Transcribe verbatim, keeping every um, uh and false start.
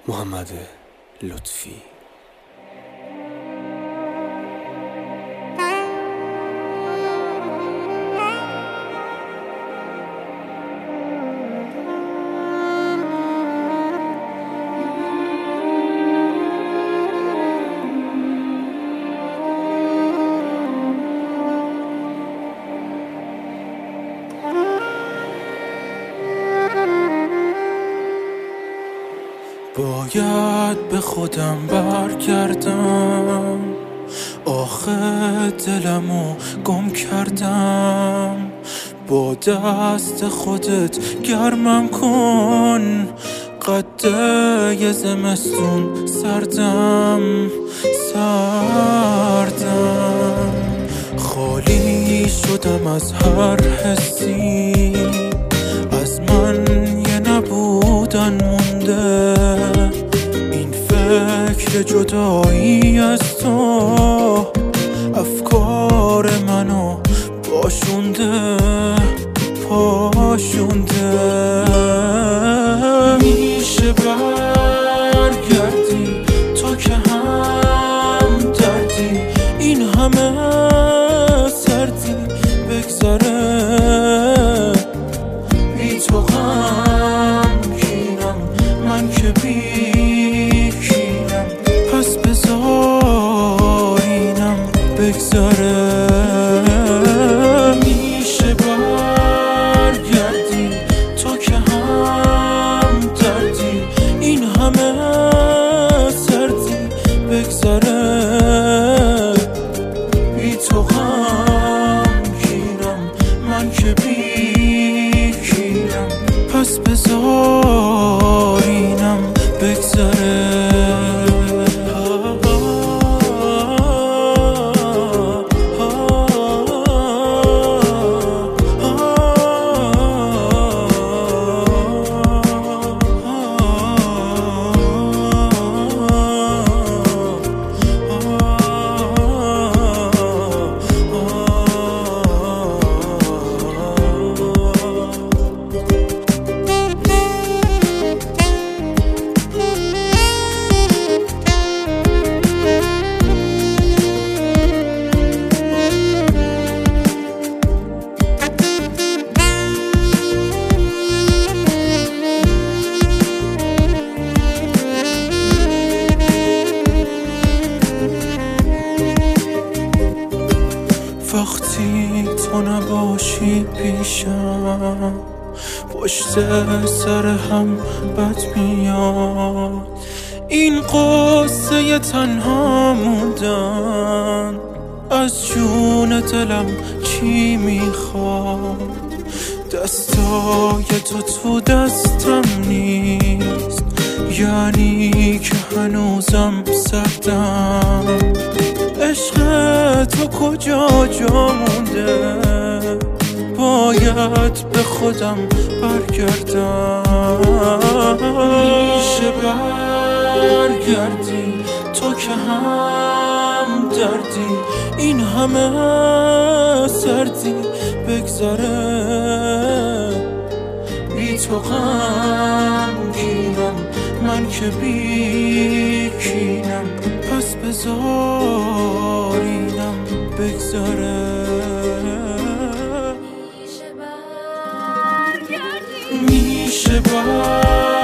محمد لطفی. باید به خودم برگردم، آخه دلمو گم کردم. با دست خودت گرمم کن، قده ی زمستون سردم سردم. خالی شدم از هر حسی، از من یه نبودن مونده. این فکر جدایی از تو افکار منو پاشونده پاشونده. میشه برگردی تو که هم دردی، این همه سردی بگذره بی تو غمگینم من که بی کینم. پس بذار اینم بگذره. میشه برگردی تو که هم دردی، این همه سردی بگذره بی تو غمگینم من که بی کینم. پس بذار اینم بگذره. وقتی تو نباشی پیشم، پشت سر هم بد میاد. این قصه تنها موندن، از جون دلم چی میخواد؟ دستای تو تو دستم نیست، یعنی که هنوزم سردم. عشق تو کجا جا مونده؟ باید به خودم برگردم. میشه برگردی تو که هم دردی، این همه سردی بگذره بی تو غمگینم من که بی کینم. پس بذار اینم بگذره. میشه برگردی میشه برگردی